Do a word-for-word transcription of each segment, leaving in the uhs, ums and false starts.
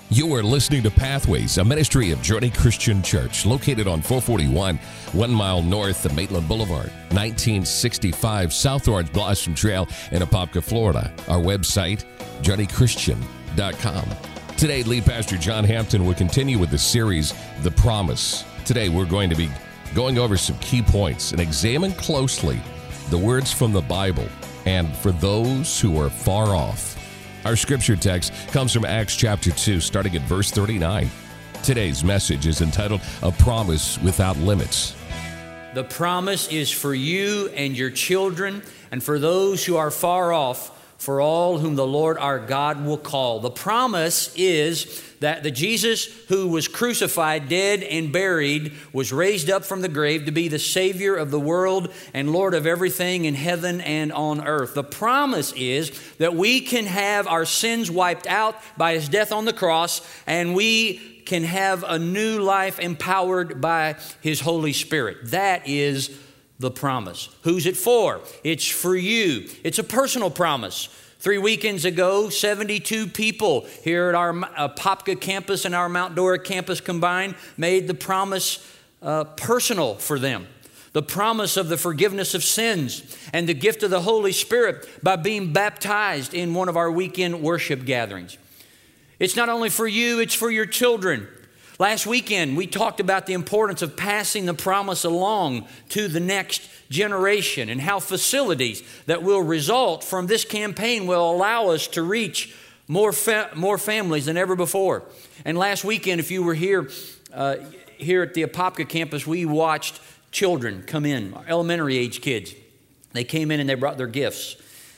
You are listening to Pathways, a ministry of Journey Christian Church, located on four forty-one, one mile north of Maitland Boulevard, nineteen sixty-five South Orange Blossom Trail in Apopka, Florida. Our website, journey christian dot com. Today, lead pastor John Hampton will continue with the series, The Promise. Today, we're going to be going over some key points and examine closely the words from the Bible and for those who are far off. Our scripture text comes from Acts chapter two, starting at verse thirty-nine. Today's message is entitled, A Promise Without Limits. The promise is for you and your children and for those who are far off, for all whom the Lord our God will call. The promise is that the Jesus who was crucified, dead, and buried was raised up from the grave to be the Savior of the world and Lord of everything in heaven and on earth. The promise is that we can have our sins wiped out by His death on the cross, and we can have a new life empowered by His Holy Spirit. That is the promise. Who's it for? It's for you. It's a personal promise. Three weekends ago, seventy-two people here at our Apopka campus and our Mount Dora campus combined made the promise uh, personal for them. The promise of the forgiveness of sins and the gift of the Holy Spirit by being baptized in one of our weekend worship gatherings. It's not only for you, it's for your children. Last weekend, we talked about the importance of passing the promise along to the next generation and how facilities that will result from this campaign will allow us to reach more fa- more families than ever before. And last weekend, if you were here, uh, here at the Apopka campus, we watched children come in, elementary age kids. They came in and they brought their gifts,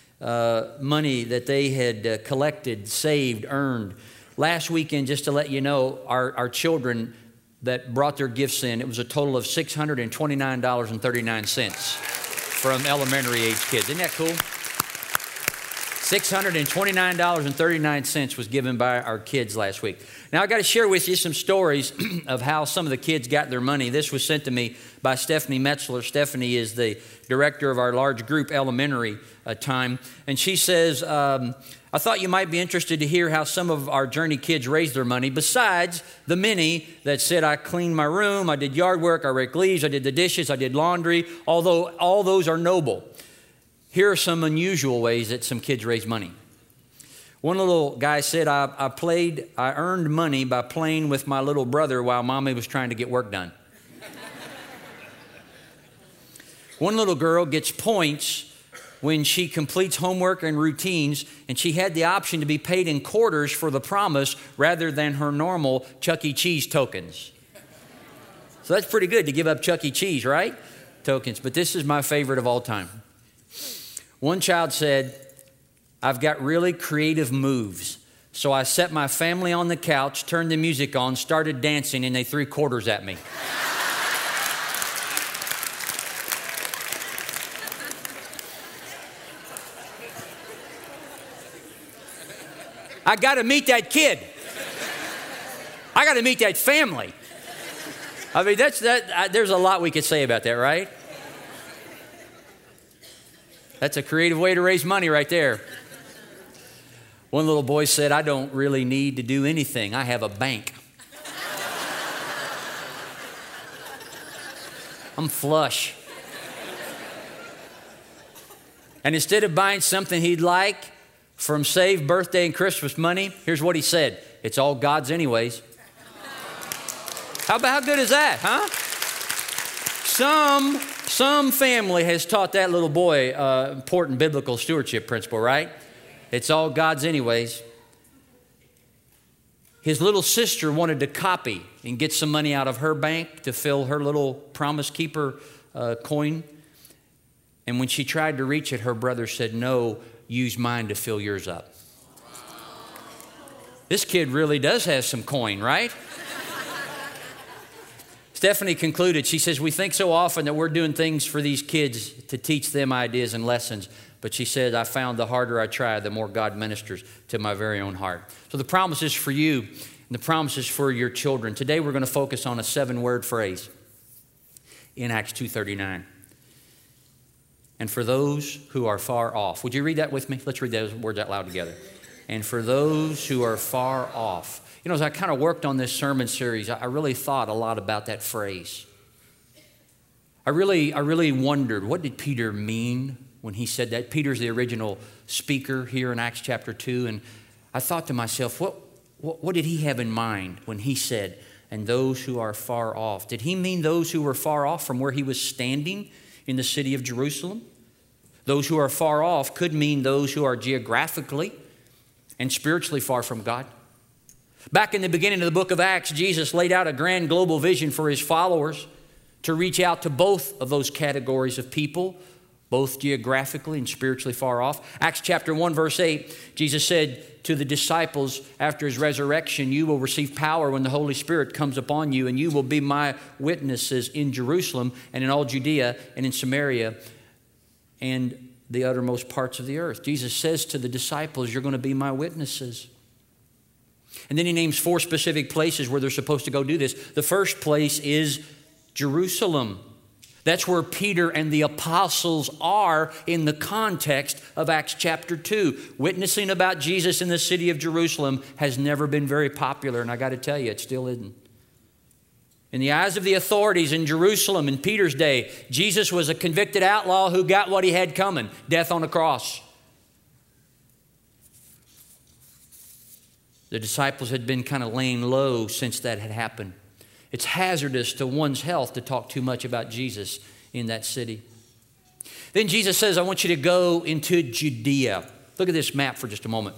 uh, money that they had uh, collected, saved, earned. Last weekend, just to let you know, our, our children that brought their gifts in, it was a total of six hundred twenty-nine dollars and thirty-nine cents from elementary age kids. Isn't that cool? six hundred twenty-nine dollars and thirty-nine cents was given by our kids last week. Now, I got to share with you some stories of how some of the kids got their money. This was sent to me by Stephanie Metzler. Stephanie is the director of our large group elementary uh, time. And she says, um, I thought you might be interested to hear how some of our Journey kids raised their money, besides the many that said, I cleaned my room, I did yard work, I raked leaves, I did the dishes, I did laundry, although all those are noble. Here are some unusual ways that some kids raise money. One little guy said, I, I played, I earned money by playing with my little brother while mommy was trying to get work done. One little girl gets points when she completes homework and routines, and she had the option to be paid in quarters for the promise rather than her normal Chuck E. Cheese tokens. So that's pretty good to give up Chuck E. Cheese, right? Tokens. But this is my favorite of all time. One child said, I've got really creative moves. So I set my family on the couch, turned the music on, started dancing, and they threw quarters at me. I got to meet that kid. I got to meet that family. I mean, that's that. I, there's a lot we could say about that, right? That's a creative way to raise money right there. One little boy said, I don't really need to do anything. I have a bank. I'm flush. And instead of buying something he'd like from saved birthday and Christmas money, here's what he said. It's all God's anyways. How about how good is that, huh? Some, some family has taught that little boy uh, important biblical stewardship principle, right? It's all God's anyways. His little sister wanted to copy and get some money out of her bank to fill her little Promise Keeper uh, coin. And when she tried to reach it, her brother said, no, use mine to fill yours up. This kid really does have some coin, right? Stephanie concluded, she says, we think so often that we're doing things for these kids to teach them ideas and lessons. But she said, I found the harder I try, the more God ministers to my very own heart. So the promise is for you, and the promise is for your children. Today we're going to focus on a seven-word phrase in Acts two thirty-nine. And for those who are far off. Would you read that with me? Let's read those words out loud together. and for those who are far off. You know, as I kind of worked on this sermon series, I really thought a lot about that phrase. I really, I really wondered, what did Peter mean when he said that? Peter's the original speaker here in Acts chapter two, and I thought to myself, what, what, what did he have in mind when he said, and those who are far off? Did he mean those who were far off from where he was standing in the city of Jerusalem? Those who are far off could mean those who are geographically and spiritually far from God. Back in the beginning of the book of Acts, Jesus laid out a grand global vision for his followers to reach out to both of those categories of people, both geographically and spiritually far off. Acts chapter one, verse eight, Jesus said to the disciples after his resurrection, you will receive power when the Holy Spirit comes upon you, and you will be my witnesses in Jerusalem and in all Judea and in Samaria and the uttermost parts of the earth. Jesus says to the disciples, you're going to be my witnesses. And then he names four specific places where they're supposed to go do this. The first place is Jerusalem. That's where Peter and the apostles are in the context of Acts chapter two. Witnessing about Jesus in the city of Jerusalem has never been very popular, and I got to tell you, it still isn't. In the eyes of the authorities in Jerusalem in Peter's day, Jesus was a convicted outlaw who got what he had coming, death on a cross. The disciples had been kind of laying low since that had happened. It's hazardous to one's health to talk too much about Jesus in that city. Then Jesus says, I want you to go into Judea. Look at this map for just a moment.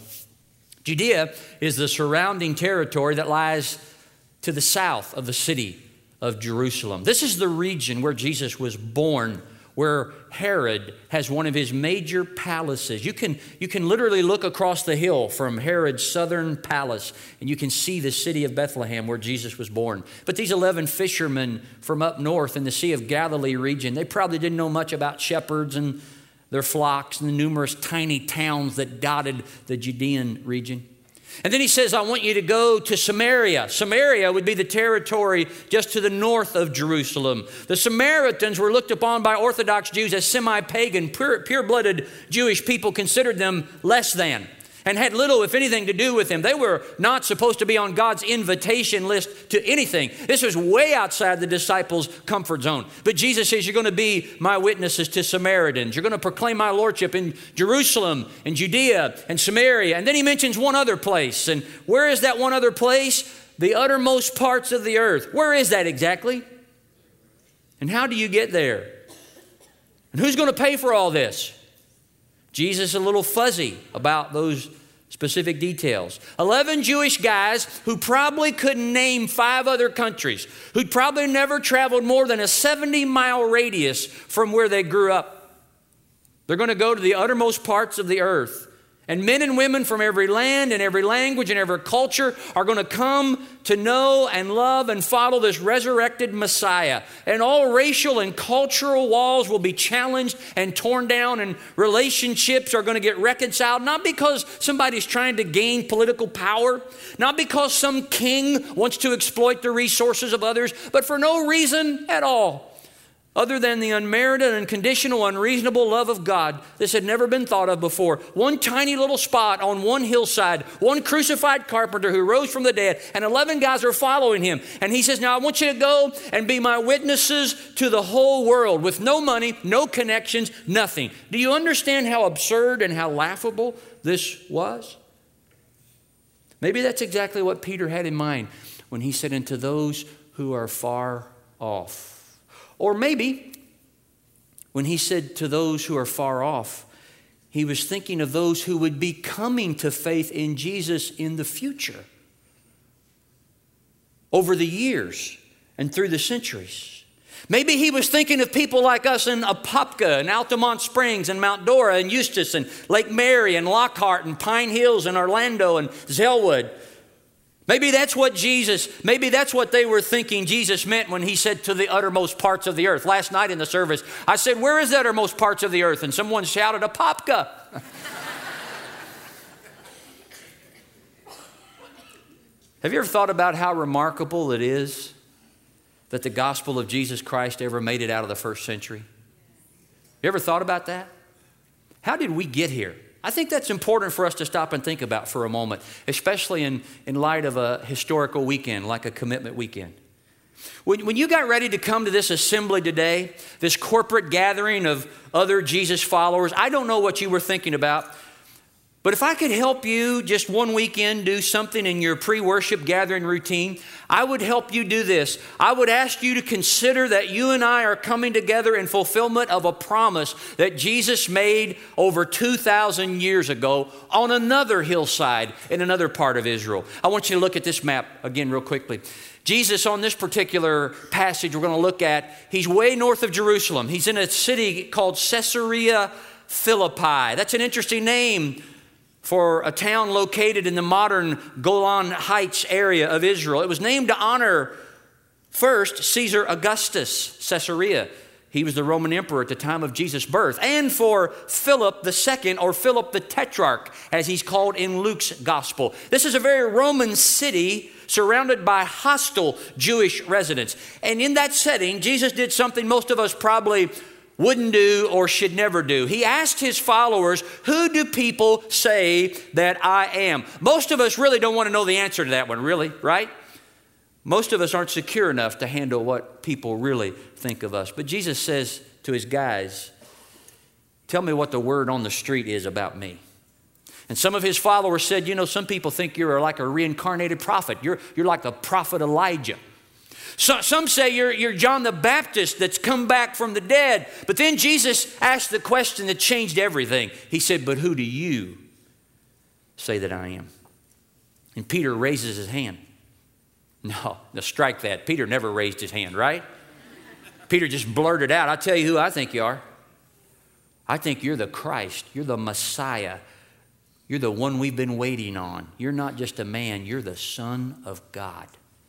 Judea is the surrounding territory that lies to the south of the city of Jerusalem. This is the region where Jesus was born, where Herod has one of his major palaces. You can, you can literally look across the hill from Herod's southern palace, and you can see the city of Bethlehem where Jesus was born. But these eleven fishermen from up north in the Sea of Galilee region, they probably didn't know much about shepherds and their flocks and the numerous tiny towns that dotted the Judean region. And then he says, I want you to go to Samaria. Samaria would be the territory just to the north of Jerusalem. The Samaritans were looked upon by Orthodox Jews as semi-pagan, pure, pure-blooded Jewish people, considered them less than, and had little, if anything, to do with them. They were not supposed to be on God's invitation list to anything. This was way outside the disciples' comfort zone. But Jesus says, you're going to be my witnesses to Samaritans. You're going to proclaim my lordship in Jerusalem and Judea and Samaria. And then he mentions one other place. And where is that one other place? The uttermost parts of the earth. Where is that exactly? And how do you get there? And who's going to pay for all this? Jesus is a little fuzzy about those specific details. Eleven Jewish guys who probably couldn't name five other countries, who'd probably never traveled more than a seventy mile radius from where they grew up. They're going to go to the uttermost parts of the earth. And men and women from every land and every language and every culture are going to come to know and love and follow this resurrected Messiah. And all racial and cultural walls will be challenged and torn down, and relationships are going to get reconciled, not because somebody's trying to gain political power, not because some king wants to exploit the resources of others, but for no reason at all other than the unmerited, unconditional, unreasonable love of God. This had never been thought of before. One tiny little spot on one hillside, one crucified carpenter who rose from the dead, and eleven guys are following him. And he says, now I want you to go and be my witnesses to the whole world with no money, no connections, nothing. Do you understand how absurd and how laughable this was? Maybe that's exactly what Peter had in mind when he said, "And to those who are far off." Or maybe when he said to those who are far off, he was thinking of those who would be coming to faith in Jesus in the future, over the years and through the centuries. Maybe he was thinking of people like us in Apopka and Altamont Springs and Mount Dora and Eustis and Lake Mary and Lockhart and Pine Hills and Orlando and Zellwood. Maybe that's what Jesus, maybe that's what they were thinking Jesus meant when he said to the uttermost parts of the earth. Last night in the service, I said, where is the uttermost parts of the earth? And someone shouted, Apopka. Have you ever thought about how remarkable it is that the gospel of Jesus Christ ever made it out of the first century? You ever thought about that? How did we get here? I think that's important for us to stop and think about for a moment, especially in, in light of a historical weekend like a commitment weekend. When, when you got ready to come to this assembly today, this corporate gathering of other Jesus followers, I don't know what you were thinking about, but if I could help you just one weekend do something in your pre-worship gathering routine, I would help you do this. I would ask you to consider that you and I are coming together in fulfillment of a promise that Jesus made over two thousand years ago on another hillside in another part of Israel. I want you to look at this map again real quickly. Jesus, on this particular passage we're going to look at, he's way north of Jerusalem. He's in a city called Caesarea Philippi. That's an interesting name for a town located in the modern Golan Heights area of Israel. It was named to honor first Caesar Augustus, Caesarea. He was the Roman emperor at the time of Jesus' birth. And for Philip the Second, or Philip the Tetrarch, as he's called in Luke's gospel. This is a very Roman city surrounded by hostile Jewish residents. And in that setting, Jesus did something most of us probably wouldn't do or should never do. He asked his followers, who do people say that I am? Most of us really don't want to know the answer to that one, really, right? Most of us aren't secure enough to handle what people really think of us. But Jesus says to his guys, tell me what the word on the street is about me. And some of his followers said, you know, some people think you're like a reincarnated prophet. You're, you're like the prophet Elijah. So, some say you're, you're John the Baptist that's come back from the dead. But then Jesus asked the question that changed everything. He said, but who do you say that I am? And Peter raises his hand. No, no, strike that. Peter never raised his hand, right? Peter just blurted out, I'll tell you who I think you are. I think you're the Christ. You're the Messiah. You're the one we've been waiting on. You're not just a man. You're the Son of God.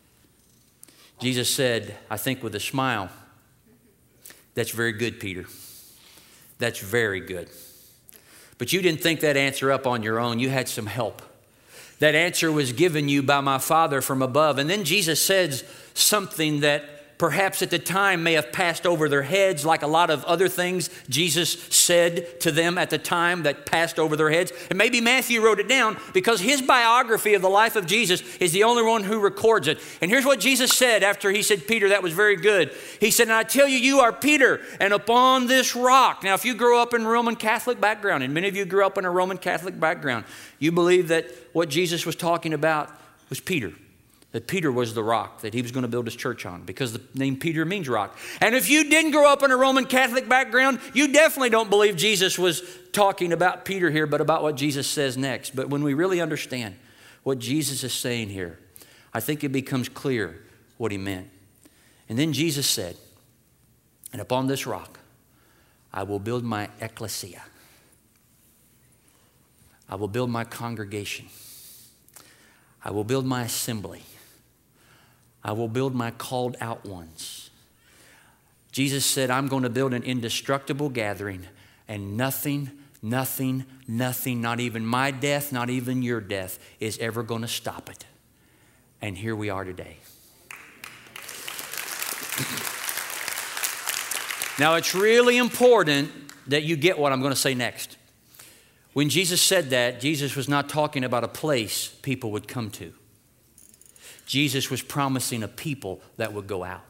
Jesus said, I think with a smile, that's very good, Peter. That's very good. But you didn't think that answer up on your own. You had some help. That answer was given you by my Father from above. And then Jesus says something that perhaps at the time may have passed over their heads, like a lot of other things Jesus said to them at the time that passed over their heads. And maybe Matthew wrote it down because his biography of the life of Jesus is the only one who records it. And here's what Jesus said after he said, Peter, that was very good. He said, and I tell you, you are Peter, and upon this rock. Now, if you grew up in a Roman Catholic background, and many of you grew up in a Roman Catholic background, you believe that what Jesus was talking about was Peter. That Peter was the rock that he was going to build his church on, because the name Peter means rock. And if you didn't grow up in a Roman Catholic background, you definitely don't believe Jesus was talking about Peter here, but about what Jesus says next. But when we really understand what Jesus is saying here, I think it becomes clear what he meant. And then Jesus said, and upon this rock, I will build my ecclesia. I will build my congregation. I will build my assembly. I will build my called out ones. Jesus said, I'm going to build an indestructible gathering, and nothing, nothing, nothing, not even my death, not even your death, is ever going to stop it. And here we are today. Now, it's really important that you get what I'm going to say next. When Jesus said that, Jesus was not talking about a place people would come to. Jesus was promising a people that would go out.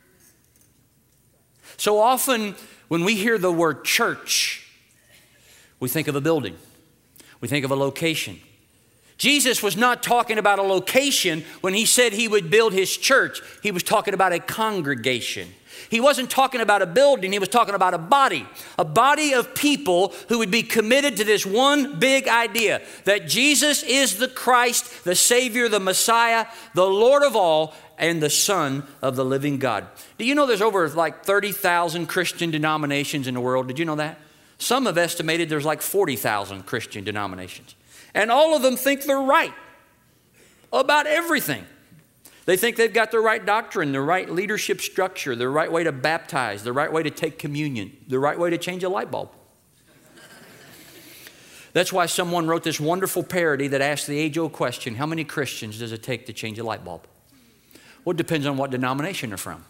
So often when we hear the word church, we think of a building. We think of a location. Jesus was not talking about a location when he said he would build his church. He was talking about a congregation. He wasn't talking about a building. He was talking about a body, a body of people who would be committed to this one big idea, that Jesus is the Christ, the Savior, the Messiah, the Lord of all, and the Son of the living God. Do you know there's over like thirty thousand Christian denominations in the world? Did you know that? Some have estimated there's like forty thousand Christian denominations. And all of them think they're right about everything. They think they've got the right doctrine, the right leadership structure, the right way to baptize, the right way to take communion, the right way to change a light bulb. That's why someone wrote this wonderful parody that asked the age-old question, how many Christians does it take to change a light bulb? Well, it depends on what denomination they're from.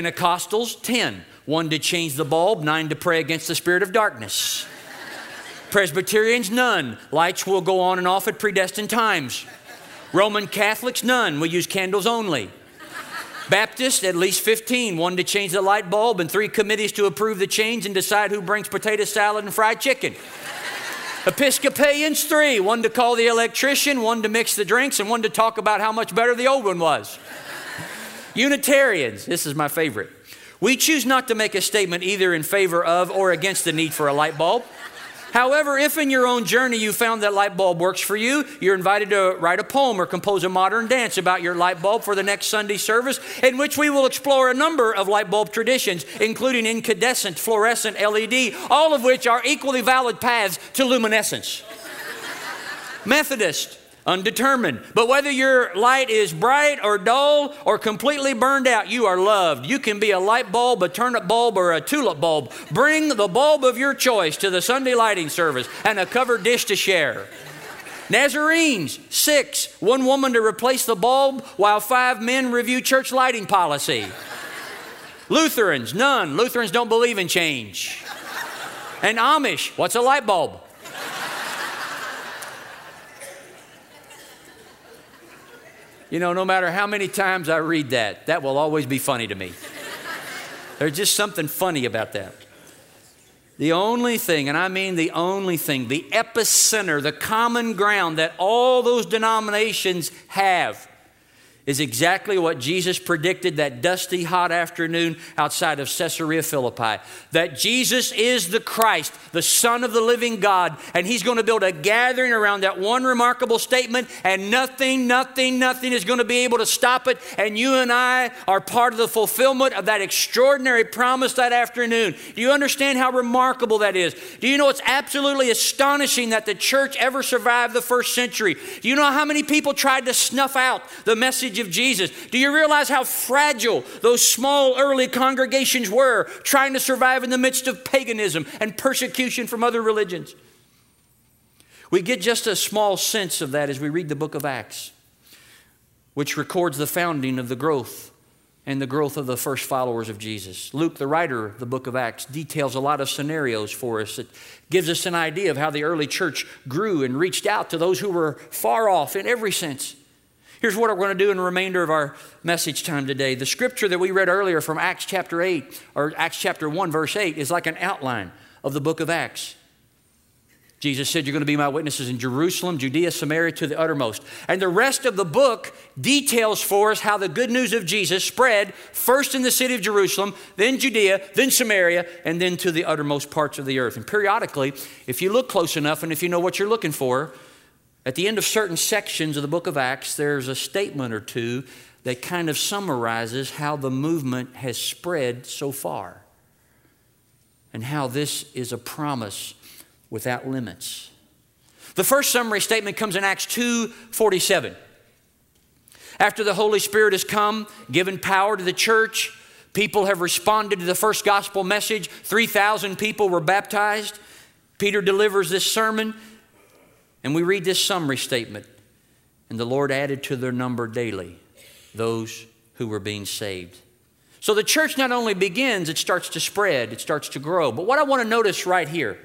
Pentecostals, ten. One to change the bulb, nine to pray against the spirit of darkness. Presbyterians, none. Lights will go on and off at predestined times. Roman Catholics, none. We use candles only. Baptists, at least fifteen. One to change the light bulb and three committees to approve the change and decide who brings potato salad and fried chicken. Episcopalians, three. One to call the electrician, one to mix the drinks, and one to talk about how much better the old one was. Unitarians, this is my favorite. We choose not to make a statement either in favor of or against the need for a light bulb. However, if in your own journey you found that light bulb works for you, you're invited to write a poem or compose a modern dance about your light bulb for the next Sunday service, in which we will explore a number of light bulb traditions, including incandescent, fluorescent, L E D, all of which are equally valid paths to luminescence. Methodist, undetermined. But whether your light is bright or dull or completely burned out, you are loved. You can be a light bulb, a turnip bulb, or a tulip bulb. Bring the bulb of your choice to the Sunday lighting service and a covered dish to share. Nazarenes, six. One woman to replace the bulb while five men review church lighting policy. Lutherans, none. Lutherans don't believe in change. And Amish, what's a light bulb? You know, no matter how many times I read that, that will always be funny to me. There's just something funny about that. The only thing, and I mean the only thing, the epicenter, the common ground that all those denominations have is exactly what Jesus predicted that dusty, hot afternoon outside of Caesarea Philippi. That Jesus is the Christ, the Son of the living God, and He's going to build a gathering around that one remarkable statement, and nothing, nothing, nothing is going to be able to stop it, and you and I are part of the fulfillment of that extraordinary promise that afternoon. Do you understand how remarkable that is? Do you know it's absolutely astonishing that the church ever survived the first century? Do you know how many people tried to snuff out the message of Jesus? Do you realize how fragile those small early congregations were, trying to survive in the midst of paganism and persecution from other religions? We get just a small sense of that as we read the book of Acts, which records the founding of the growth and the growth of the first followers of Jesus. Luke, the writer of the book of Acts, details a lot of scenarios for us. It gives us an idea of how the early church grew and reached out to those who were far off in every sense. Here's what we're going to do in the remainder of our message time today. The scripture that we read earlier from Acts chapter eight, or Acts chapter one, verse eight, is like an outline of the book of Acts. Jesus said, you're going to be my witnesses in Jerusalem, Judea, Samaria, to the uttermost. And the rest of the book details for us how the good news of Jesus spread first in the city of Jerusalem, then Judea, then Samaria, and then to the uttermost parts of the earth. And periodically, if you look close enough and if you know what you're looking for, at the end of certain sections of the book of Acts, there's a statement or two that kind of summarizes how the movement has spread so far and how this is a promise without limits. The first summary statement comes in Acts two forty-seven. After the Holy Spirit has come, given power to the church, people have responded to the first gospel message. three thousand people were baptized. Peter delivers this sermon. And we read this summary statement. And the Lord added to their number daily those who were being saved. So the church not only begins, it starts to spread, it starts to grow. But what I want to notice right here,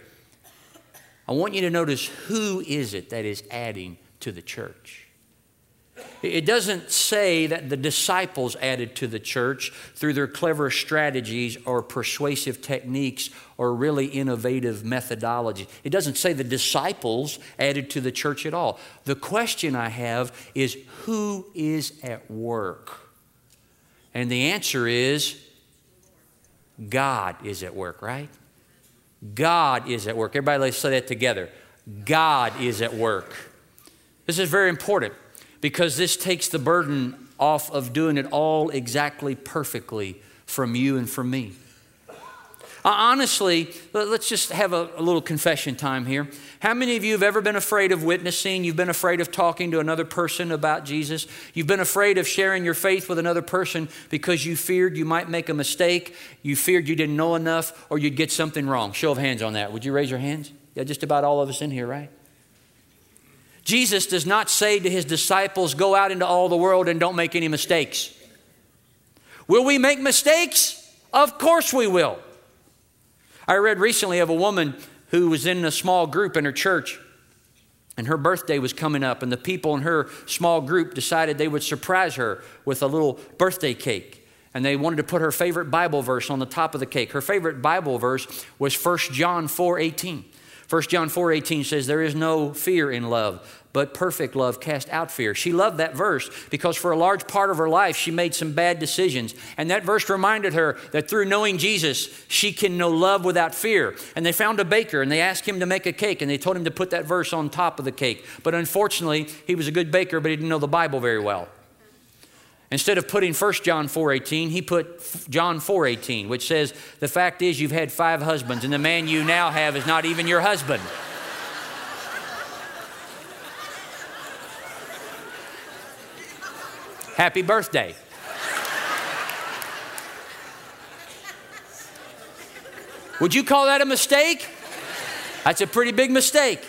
I want you to notice who is it that is adding to the church. It doesn't say that the disciples added to the church through their clever strategies or persuasive techniques or really innovative methodology. It doesn't say the disciples added to the church at all. The question I have is, who is at work? And the answer is, God is at work, right? God is at work. Everybody, let's say that together. God is at work. This is very important, because this takes the burden off of doing it all exactly perfectly from you and from me. Uh, honestly, let's just have a, a little confession time here. How many of you have ever been afraid of witnessing? You've been afraid of talking to another person about Jesus? You've been afraid of sharing your faith with another person because you feared you might make a mistake, you feared you didn't know enough, or you'd get something wrong? Show of hands on that. Would you raise your hands? Yeah, just about all of us in here, right? Jesus does not say to his disciples, go out into all the world and don't make any mistakes. Will we make mistakes? Of course we will. I read recently of a woman who was in a small group in her church, and her birthday was coming up, and the people in her small group decided they would surprise her with a little birthday cake. And they wanted to put her favorite Bible verse on the top of the cake. Her favorite Bible verse was First John four eighteen. First John four eighteen says, there is no fear in love, but perfect love casts out fear. She loved that verse because for a large part of her life, she made some bad decisions. And that verse reminded her that through knowing Jesus, she can know love without fear. And they found a baker and they asked him to make a cake and they told him to put that verse on top of the cake. But unfortunately, he was a good baker, but he didn't know the Bible very well. Instead of putting First John four eighteen, he put John four eighteen, which says, the fact is you've had five husbands and the man you now have is not even your husband. Happy birthday. Would you call that a mistake? That's a pretty big mistake.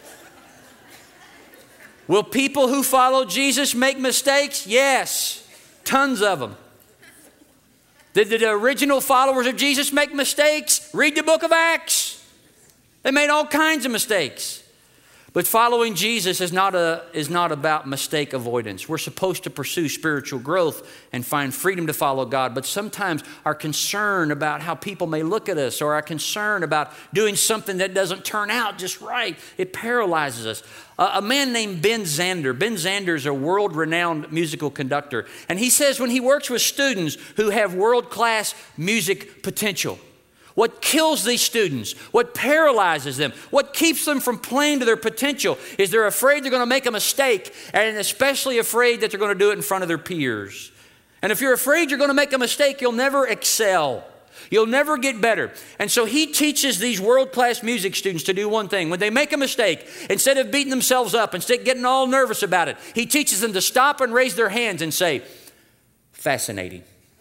Will people who follow Jesus make mistakes? Yes. Tons of them. Did the original followers of Jesus make mistakes? Read the book of Acts. They made all kinds of mistakes. But following Jesus is not, a, is not about mistake avoidance. We're supposed to pursue spiritual growth and find freedom to follow God. But sometimes our concern about how people may look at us or our concern about doing something that doesn't turn out just right, it paralyzes us. Uh, a man named Ben Zander. Ben Zander is a world-renowned musical conductor. And he says when he works with students who have world-class music potential, what kills these students, what paralyzes them, what keeps them from playing to their potential is they're afraid they're going to make a mistake, and especially afraid that they're going to do it in front of their peers. And if you're afraid you're going to make a mistake, you'll never excel. You'll never get better. And so he teaches these world-class music students to do one thing. When they make a mistake, instead of beating themselves up, instead of getting all nervous about it, he teaches them to stop and raise their hands and say, fascinating.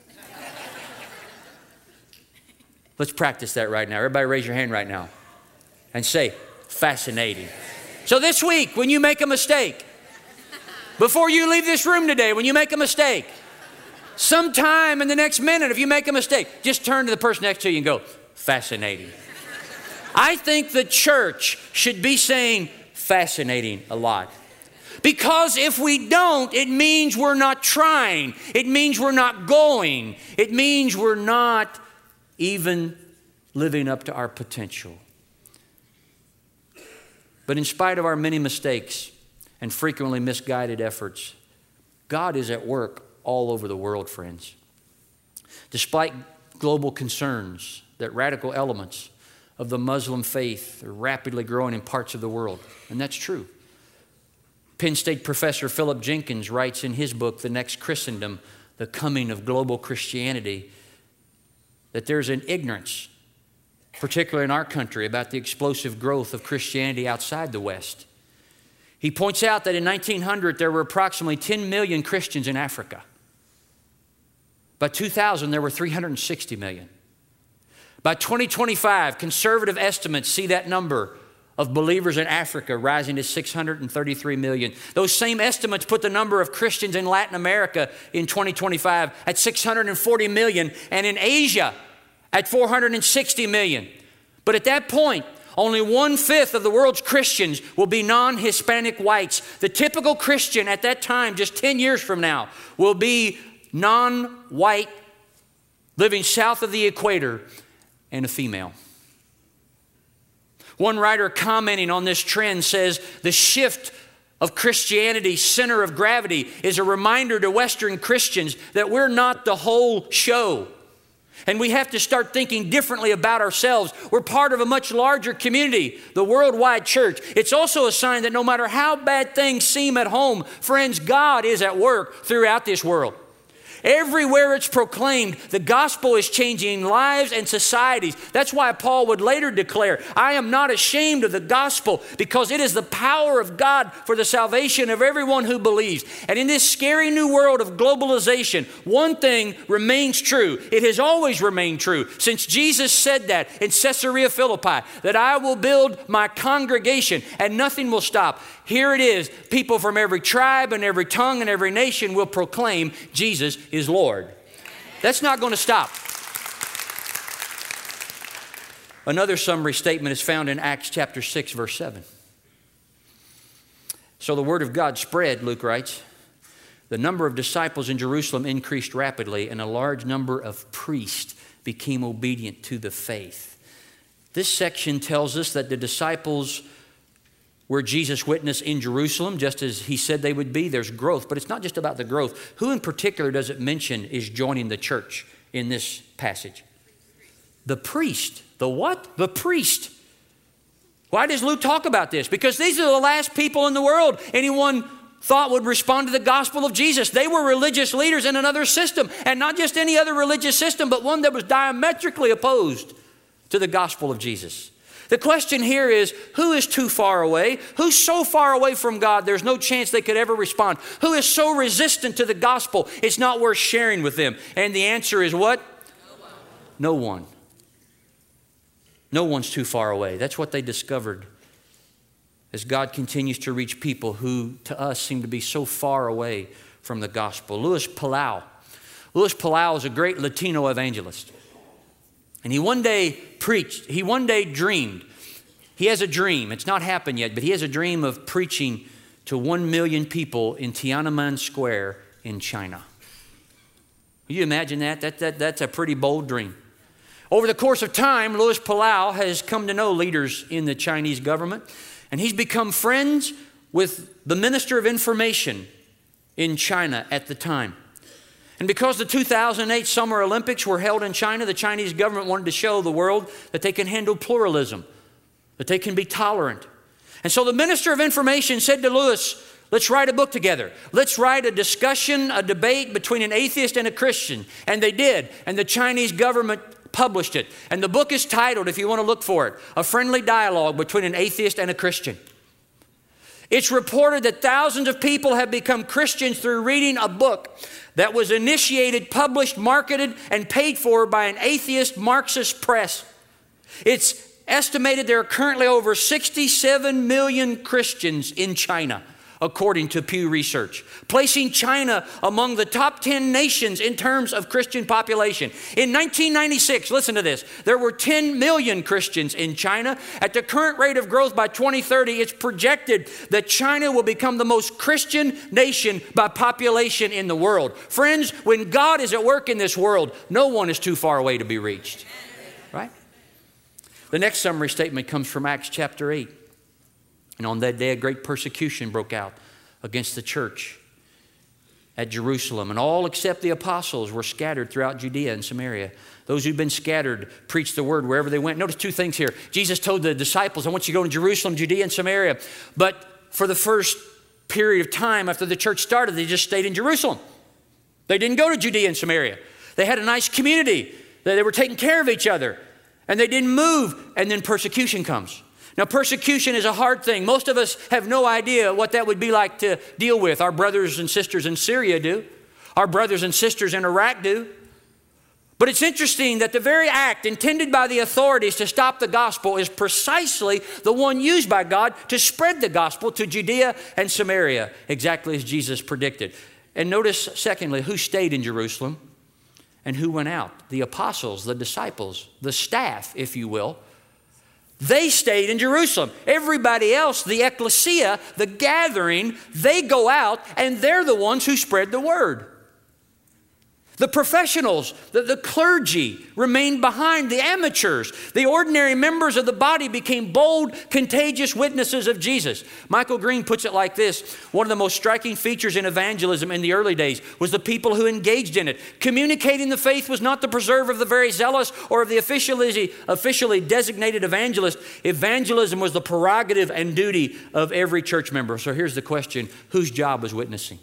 Let's practice that right now. Everybody raise your hand right now and say, fascinating. So this week, when you make a mistake, before you leave this room today, when you make a mistake, sometime in the next minute, if you make a mistake, just turn to the person next to you and go, fascinating. I think the church should be saying fascinating a lot. Because if we don't, it means we're not trying. It means we're not going. It means we're not even living up to our potential. But in spite of our many mistakes and frequently misguided efforts, God is at work all over the world, friends. Despite global concerns that radical elements of the Muslim faith are rapidly growing in parts of the world, and that's true. Penn State professor Philip Jenkins writes in his book, The Next Christendom, The Coming of Global Christianity, that there's an ignorance, particularly in our country, about the explosive growth of Christianity outside the West. He points out that in nineteen hundred, there were approximately ten million Christians in Africa. By two thousand, there were three hundred sixty million. By twenty twenty-five, conservative estimates see that number of believers in Africa rising to six hundred thirty-three million. Those same estimates put the number of Christians in Latin America in twenty twenty-five at six hundred forty million, and in Asia at four hundred sixty million. But at that point, only one-fifth of the world's Christians will be non-Hispanic whites. The typical Christian at that time, just ten years from now, will be non-white, living south of the equator, and a female. One writer commenting on this trend says, the shift of Christianity's center of gravity is a reminder to Western Christians that we're not the whole show. And we have to start thinking differently about ourselves. We're part of a much larger community, the worldwide church. It's also a sign that no matter how bad things seem at home, friends, God is at work throughout this world. Everywhere it's proclaimed, the gospel is changing lives and societies. That's why Paul would later declare, I am not ashamed of the gospel because it is the power of God for the salvation of everyone who believes. And in this scary new world of globalization, one thing remains true. It has always remained true since Jesus said that in Caesarea Philippi, that I will build my congregation and nothing will stop. Here it is. People from every tribe and every tongue and every nation will proclaim Jesus is Lord. That's not going to stop. Another summary statement is found in Acts chapter six, verse seven. So the word of God spread, Luke writes. The number of disciples in Jerusalem increased rapidly, and a large number of priests became obedient to the faith. This section tells us that the disciples were Jesus' witness in Jerusalem, just as he said they would be. There's growth, but it's not just about the growth. Who in particular does it mention is joining the church in this passage? The priest. The what? The priest. Why does Luke talk about this? Because these are the last people in the world anyone thought would respond to the gospel of Jesus. They were religious leaders in another system, and not just any other religious system, but one that was diametrically opposed to the gospel of Jesus. The question here is, who is too far away? Who's so far away from God there's no chance they could ever respond? Who is so resistant to the gospel it's not worth sharing with them? And the answer is what? No one. No one. No one's too far away. That's what they discovered as God continues to reach people who to us seem to be so far away from the gospel. Luis Palau. Luis Palau is a great Latino evangelist. And he one day preached, he one day dreamed. He has a dream. It's not happened yet, but he has a dream of preaching to one million people in Tiananmen Square in China. Can you imagine that? That, that? That's a pretty bold dream. Over the course of time, Luis Palau has come to know leaders in the Chinese government, and he's become friends with the Minister of Information in China at the time. And because the two thousand eight Summer Olympics were held in China, the Chinese government wanted to show the world that they can handle pluralism, that they can be tolerant. And so the Minister of Information said to Luis, let's write a book together. Let's write a discussion, a debate between an atheist and a Christian. And they did. And the Chinese government published it. And the book is titled, if you want to look for it, A Friendly Dialogue Between an Atheist and a Christian. It's reported that thousands of people have become Christians through reading a book that was initiated, published, marketed, and paid for by an atheist Marxist press. It's estimated there are currently over sixty-seven million Christians in China, according to Pew Research, placing China among the top ten nations in terms of Christian population. In nineteen ninety-six, listen to this, there were ten million Christians in China. At the current rate of growth by twenty thirty, it's projected that China will become the most Christian nation by population in the world. Friends, when God is at work in this world, no one is too far away to be reached. Right? The next summary statement comes from Acts chapter eight. And on that day, a great persecution broke out against the church at Jerusalem. And all except the apostles were scattered throughout Judea and Samaria. Those who'd been scattered preached the word wherever they went. Notice two things here. Jesus told the disciples, I want you to go to Jerusalem, Judea, and Samaria. But for the first period of time after the church started, they just stayed in Jerusalem. They didn't go to Judea and Samaria. They had a nice community. They were taking care of each other. And they didn't move. And then persecution comes. Now, persecution is a hard thing. Most of us have no idea what that would be like to deal with. Our brothers and sisters in Syria do. Our brothers and sisters in Iraq do. But it's interesting that the very act intended by the authorities to stop the gospel is precisely the one used by God to spread the gospel to Judea and Samaria, exactly as Jesus predicted. And notice, secondly, who stayed in Jerusalem and who went out? The apostles, the disciples, the staff, if you will. They stayed in Jerusalem. Everybody else, the ecclesia, the gathering, they go out and they're the ones who spread the word. The professionals, the, the clergy remained behind, the amateurs. The ordinary members of the body became bold, contagious witnesses of Jesus. Michael Green puts it like this. One of the most striking features in evangelism in the early days was the people who engaged in it. Communicating the faith was not the preserve of the very zealous or of the officially, officially designated evangelist. Evangelism was the prerogative and duty of every church member. So here's the question. Whose job was witnessing?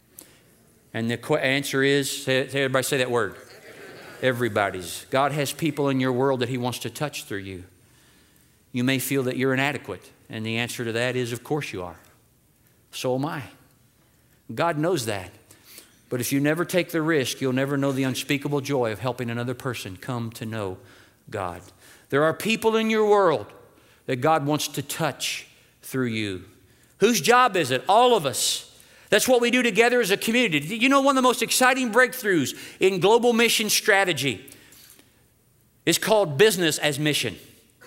And the answer is, say, everybody say that word. Everybody's. God has people in your world that he wants to touch through you. You may feel that you're inadequate. And the answer to that is, of course you are. So am I. God knows that. But if you never take the risk, you'll never know the unspeakable joy of helping another person come to know God. There are people in your world that God wants to touch through you. Whose job is it? All of us. That's what we do together as a community. You know, one of the most exciting breakthroughs in global mission strategy is called business as mission.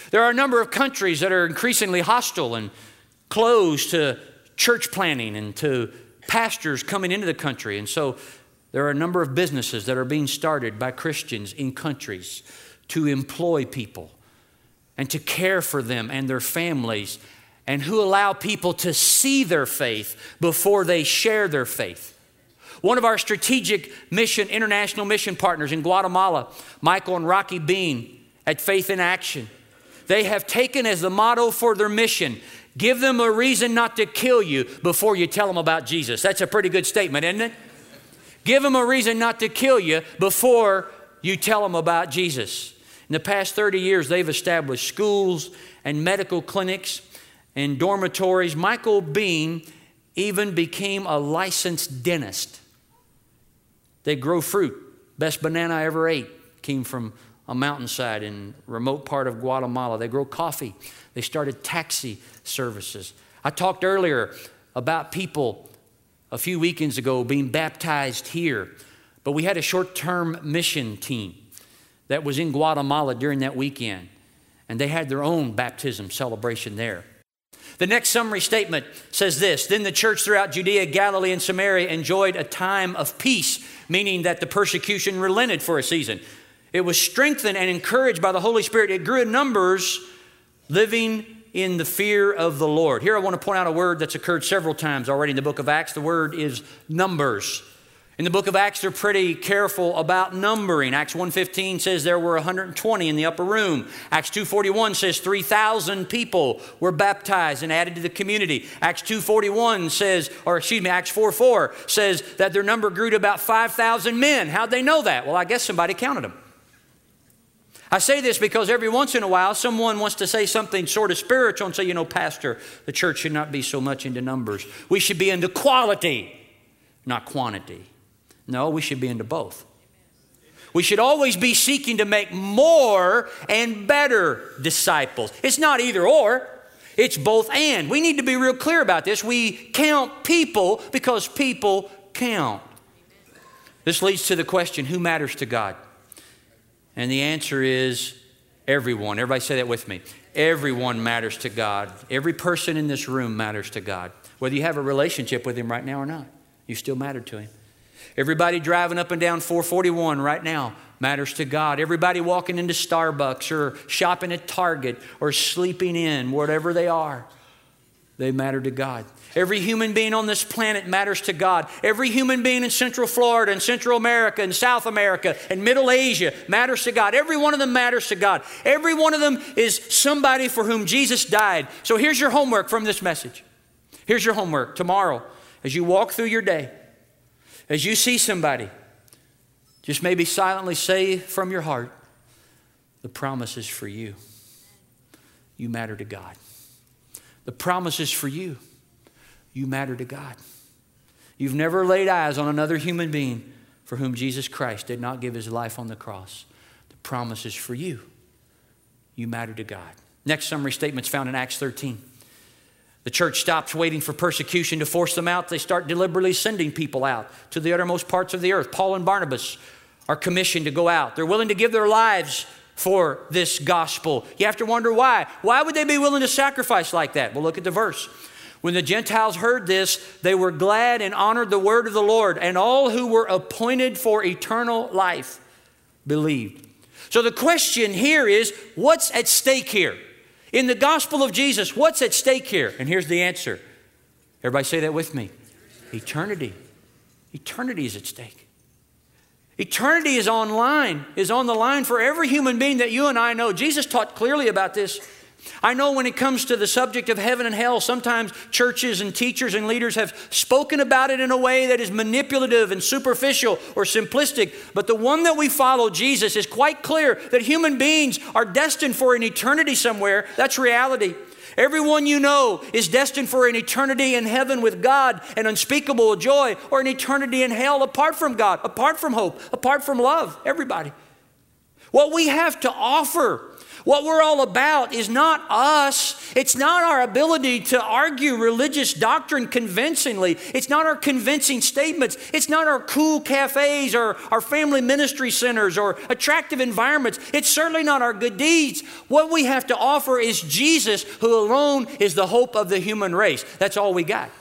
There are a number of countries that are increasingly hostile and closed to church planting and to pastors coming into the country. And so there are a number of businesses that are being started by Christians in countries to employ people and to care for them and their families, and who allow people to see their faith before they share their faith. One of our strategic mission, international mission partners in Guatemala, Michael and Rocky Bean at Faith in Action, they have taken as the motto for their mission, give them a reason not to kill you before you tell them about Jesus. That's a pretty good statement, isn't it? Give them a reason not to kill you before you tell them about Jesus. In the past thirty years, they've established schools and medical clinics and dormitories. Michael Bean even became a licensed dentist. They grow fruit. Best banana I ever ate came from a mountainside in a remote part of Guatemala. They grow coffee. They started taxi services. I talked earlier about people a few weekends ago being baptized here, but we had a short-term mission team that was in Guatemala during that weekend, and they had their own baptism celebration there. The next summary statement says this: then the church throughout Judea, Galilee, and Samaria enjoyed a time of peace, meaning that the persecution relented for a season. It was strengthened and encouraged by the Holy Spirit. It grew in numbers, living in the fear of the Lord. Here I want to point out a word that's occurred several times already in the book of Acts. The word is numbers. In the book of Acts, they're pretty careful about numbering. Acts one fifteen says there were one hundred twenty in the upper room. Acts two forty-one says three thousand people were baptized and added to the community. Acts two forty-one says, or excuse me, Acts four four says that their number grew to about five thousand men. How'd they know that? Well, I guess somebody counted them. I say this because every once in a while, someone wants to say something sort of spiritual and say, you know, Pastor, the church should not be so much into numbers. We should be into quality, not quantity. No, we should be into both. We should always be seeking to make more and better disciples. It's not either or, it's both and. We need to be real clear about this. We count people because people count. This leads to the question, who matters to God? And the answer is everyone. Everybody say that with me. Everyone matters to God. Every person in this room matters to God. Whether you have a relationship with Him right now or not, you still matter to Him. Everybody driving up and down four forty-one right now matters to God. Everybody walking into Starbucks or shopping at Target or sleeping in, whatever they are, they matter to God. Every human being on this planet matters to God. Every human being in Central Florida and Central America and South America and Middle Asia matters to God. Every one of them matters to God. Every one of them is somebody for whom Jesus died. So here's your homework from this message. Here's your homework tomorrow as you walk through your day. As you see somebody, just maybe silently say from your heart, the promise is for you. You matter to God. The promise is for you. You matter to God. You've never laid eyes on another human being for whom Jesus Christ did not give His life on the cross. The promise is for you. You matter to God. Next summary statement is found in Acts thirteen. The church stops waiting for persecution to force them out. They start deliberately sending people out to the uttermost parts of the earth. Paul and Barnabas are commissioned to go out. They're willing to give their lives for this gospel. You have to wonder why. Why would they be willing to sacrifice like that? Well, look at the verse. When the Gentiles heard this, they were glad and honored the word of the Lord, and all who were appointed for eternal life believed. So the question here is, what's at stake here? In the gospel of Jesus, what's at stake here? And here's the answer. Everybody say that with me. Eternity. Eternity is at stake. Eternity is on line, is on the line for every human being that you and I know. Jesus taught clearly about this. I know when it comes to the subject of heaven and hell, sometimes churches and teachers and leaders have spoken about it in a way that is manipulative and superficial or simplistic. But the one that we follow, Jesus, is quite clear that human beings are destined for an eternity somewhere. That's reality. Everyone you know is destined for an eternity in heaven with God and unspeakable joy, or an eternity in hell apart from God, apart from hope, apart from love. Everybody. What we have to offer, what we're all about is not us. It's not our ability to argue religious doctrine convincingly. It's not our convincing statements. It's not our cool cafes or our family ministry centers or attractive environments. It's certainly not our good deeds. What we have to offer is Jesus, who alone is the hope of the human race. That's all we got.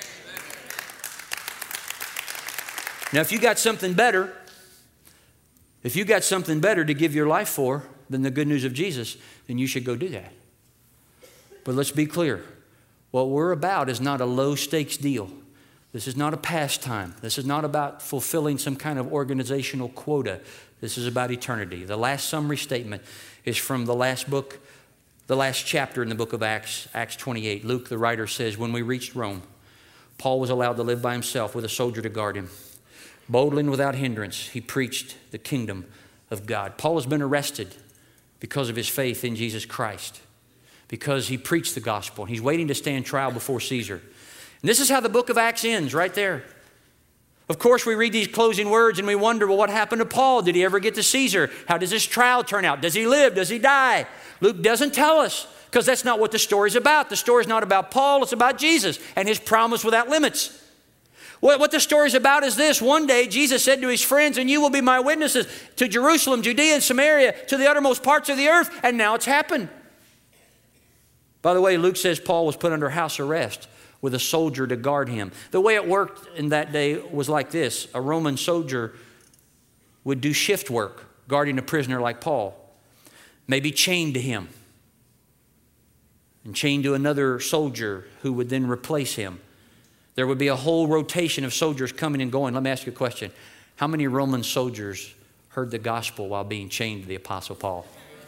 Now, if you got something better, if you got something better to give your life for than the good news of Jesus, then you should go do that. But let's be clear. What we're about is not a low-stakes deal. This is not a pastime. This is not about fulfilling some kind of organizational quota. This is about eternity. The last summary statement is from the last book, the last chapter in the book of Acts, Acts twenty-eight. Luke, the writer, says, when we reached Rome, Paul was allowed to live by himself with a soldier to guard him. Boldly and without hindrance, he preached the kingdom of God. Paul has been arrested because of his faith in Jesus Christ, because he preached the gospel. He's waiting to stand trial before Caesar. And this is how the book of Acts ends, right there. Of course, we read these closing words and we wonder, well, what happened to Paul? Did he ever get to Caesar? How does this trial turn out? Does he live? Does he die? Luke doesn't tell us, because that's not what the story's about. The story's not about Paul, it's about Jesus and his promise without limits. What the story's about is this. One day, Jesus said to his friends, and you will be my witnesses to Jerusalem, Judea, and Samaria, to the uttermost parts of the earth. And now it's happened. By the way, Luke says Paul was put under house arrest with a soldier to guard him. The way it worked in that day was like this. A Roman soldier would do shift work, guarding a prisoner like Paul, maybe chained to him, and chained to another soldier who would then replace him. There would be a whole rotation of soldiers coming and going. Let me ask you a question. How many Roman soldiers heard the gospel while being chained to the Apostle Paul?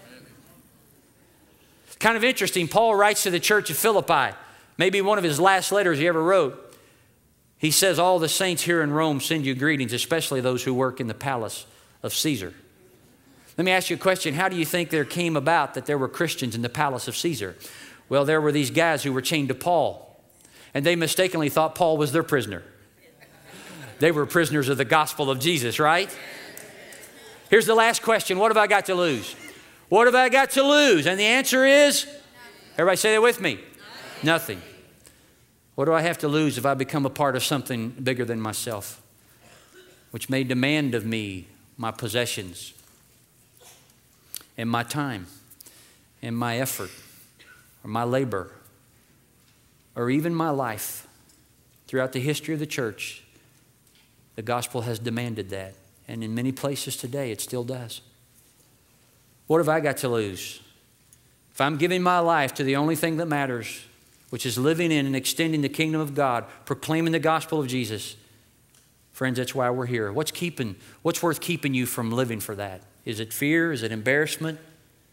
It's kind of interesting. Paul writes to the church of Philippi, maybe one of his last letters he ever wrote. He says, all the saints here in Rome send you greetings, especially those who work in the palace of Caesar. Let me ask you a question. How do you think there came about that there were Christians in the palace of Caesar? Well, there were these guys who were chained to Paul. And they mistakenly thought Paul was their prisoner. They were prisoners of the gospel of Jesus, right? Here's the last question. What have I got to lose? What have I got to lose? And the answer is, everybody say that with me. Nothing. What do I have to lose if I become a part of something bigger than myself, which may demand of me my possessions and my time and my effort or my labor, or even my life? Throughout the history of the church, the gospel has demanded that. And in many places today, it still does. What have I got to lose? If I'm giving my life to the only thing that matters, which is living in and extending the kingdom of God, proclaiming the gospel of Jesus, friends, that's why we're here. What's keeping, what's worth keeping you from living for that? Is it fear? Is it embarrassment?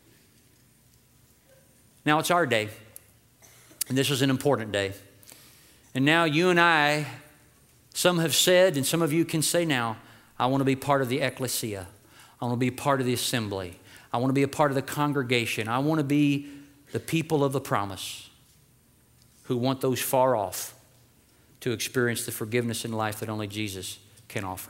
Now it's our day. And this is an important day. And now you and I, some have said, and some of you can say now, I want to be part of the ecclesia. I want to be part of the assembly. I want to be a part of the congregation. I want to be the people of the promise who want those far off to experience the forgiveness and life that only Jesus can offer.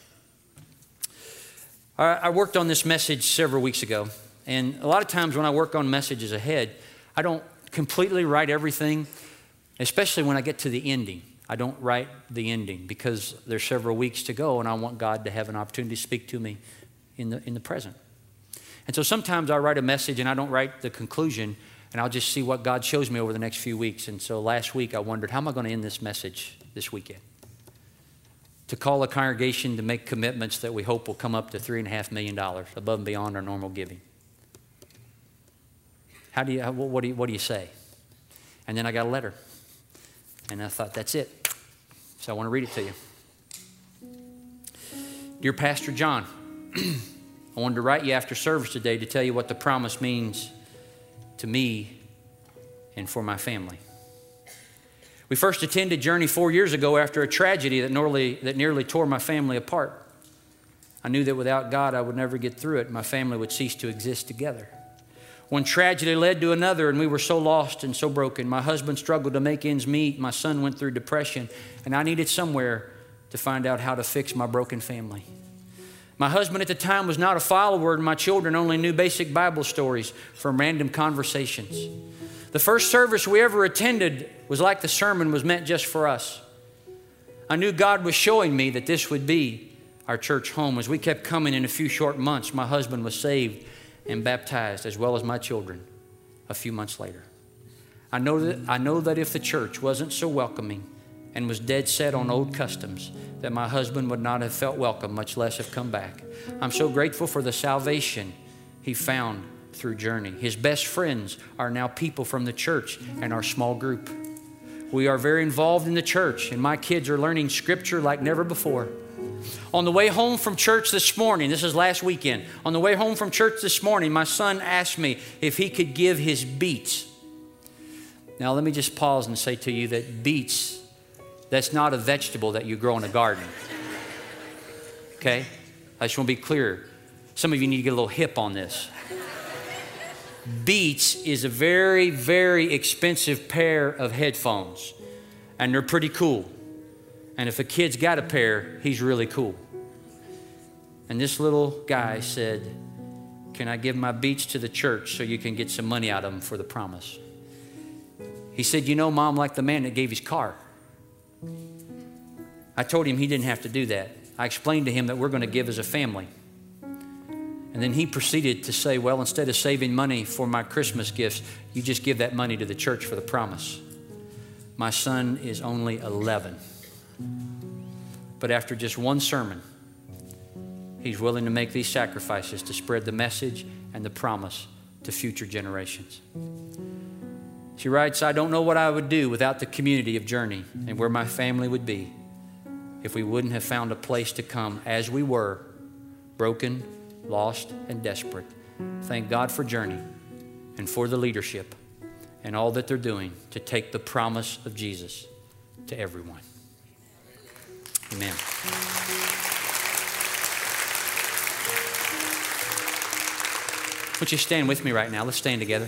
I worked on this message several weeks ago. And a lot of times when I work on messages ahead, I don't completely write everything, especially when I get to the ending. I don't write the ending because there's several weeks to go and I want God to have an opportunity to speak to me in the, in the present. And so sometimes I write a message and I don't write the conclusion, and I'll just see what God shows me over the next few weeks. And so last week I wondered, how am I going to end this message this weekend? To call a congregation to make commitments that we hope will come up to three and a half million dollars above and beyond our normal giving. How do you, what do you, what do you say? And then I got a letter. And I thought, that's it. So I want to read it to you. Dear Pastor John, I wanted to write you after service today to tell you what the promise means to me and for my family. We first attended Journey four years ago after a tragedy that nearly, that nearly tore my family apart. I knew that without God, I would never get through it. My family would cease to exist together. One tragedy led to another, and we were so lost and so broken. My husband struggled to make ends meet. My son went through depression, and I needed somewhere to find out how to fix my broken family. My husband at the time was not a follower, and my children only knew basic Bible stories from random conversations. The first service we ever attended was like the sermon was meant just for us. I knew God was showing me that this would be our church home. As we kept coming in a few short months, my husband was saved and baptized, as well as my children, a few months later. I know that, I know that if the church wasn't so welcoming and was dead set on old customs, that my husband would not have felt welcome, much less have come back. I'm so grateful for the salvation he found through Journey. His best friends are now people from the church and our small group. We are very involved in the church, and my kids are learning Scripture like never before. On the way home from church this morning, this is last weekend, on the way home from church this morning, my son asked me if he could give his beets. Now let me just pause and say to you that beets, that's not a vegetable that you grow in a garden. Okay? I just want to be clear. Some of you need to get a little hip on this. Beats is a very, very expensive pair of headphones, and they're pretty cool. And if a kid's got a pair, he's really cool. And this little guy said, "Can I give my beats to the church so you can get some money out of them for the promise?" He said, "You know, Mom, like the man that gave his car." I told him he didn't have to do that. I explained to him that we're going to give as a family. And then he proceeded to say, "Well, instead of saving money for my Christmas gifts, you just give that money to the church for the promise." My son is only eleven. But after just one sermon, he's willing to make these sacrifices to spread the message and the promise to future generations. She writes, "I don't know what I would do without the community of Journey and where my family would be if we wouldn't have found a place to come as we were, broken, lost, and desperate. Thank God for Journey and for the leadership and all that they're doing to take the promise of Jesus to everyone." Amen. Would you stand with me right now? Let's stand together.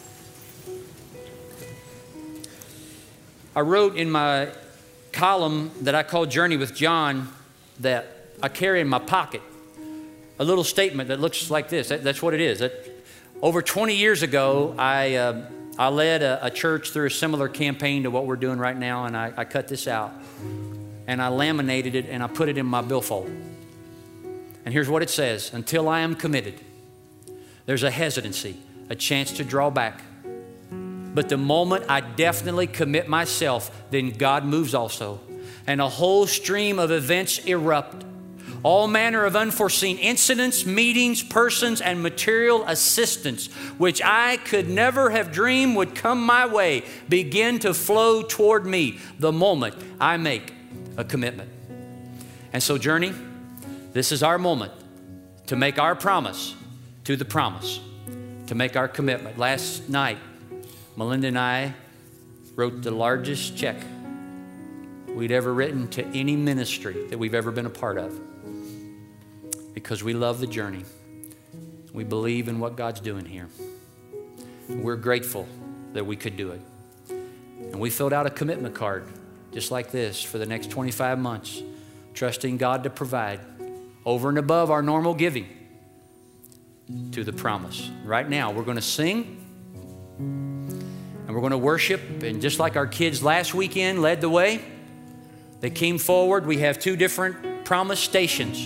I wrote in my column that I call Journey with John that I carry in my pocket a little statement that looks like this. That, that's what it is. That, over twenty years ago, I, uh, I led a, a church through a similar campaign to what we're doing right now, and I, I cut this out. And I laminated it, and I put it in my billfold. And here's what it says: "Until I am committed, there's a hesitancy, a chance to draw back. But the moment I definitely commit myself, then God moves also. And a whole stream of events erupt. All manner of unforeseen incidents, meetings, persons, and material assistance, which I could never have dreamed would come my way, begin to flow toward me the moment I make a commitment." And so, Journey, this is our moment to make our promise to the promise, to make our commitment. Last night, Melinda and I wrote the largest check we'd ever written to any ministry that we've ever been a part of, because we love the Journey. We believe in what God's doing here. We're grateful that we could do it. And we filled out a commitment card just like this for the next twenty-five months, trusting God to provide over and above our normal giving to the promise. Right now, we're going to sing and we're going to worship. And just like our kids last weekend led the way, they came forward. We have two different promise stations.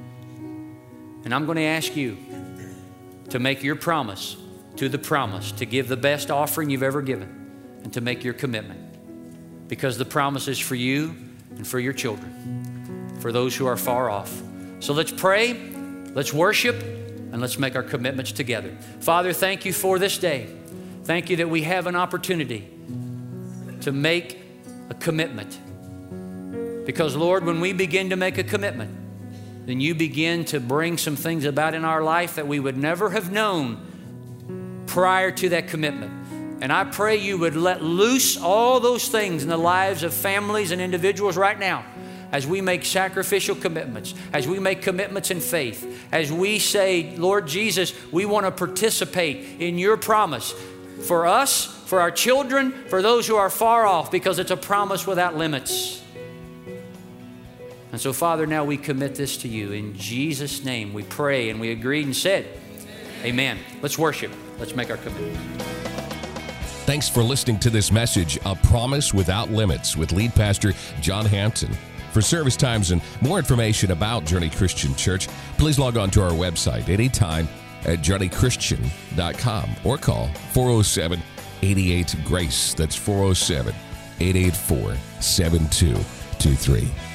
And I'm going to ask you to make your promise to the promise, to give the best offering you've ever given, and to make your commitment. Because the promise is for you and for your children, for those who are far off. So let's pray, let's worship, and let's make our commitments together. Father, thank you for this day. Thank you that we have an opportunity to make a commitment. Because, Lord, when we begin to make a commitment, then you begin to bring some things about in our life that we would never have known prior to that commitment. And I pray you would let loose all those things in the lives of families and individuals right now as we make sacrificial commitments, as we make commitments in faith, as we say, Lord Jesus, we want to participate in your promise for us, for our children, for those who are far off, because it's a promise without limits. And so, Father, now we commit this to you. In Jesus' name, we pray and we agreed and said, amen. Let's worship. Let's make our commitment. Thanks for listening to this message, A Promise Without Limits, with lead pastor John Hampton. For service times and more information about Journey Christian Church, please log on to our website anytime at journey christian dot com or call four oh seven, eight eight, GRACE. That's four oh seven, eight eight four, seven two two three.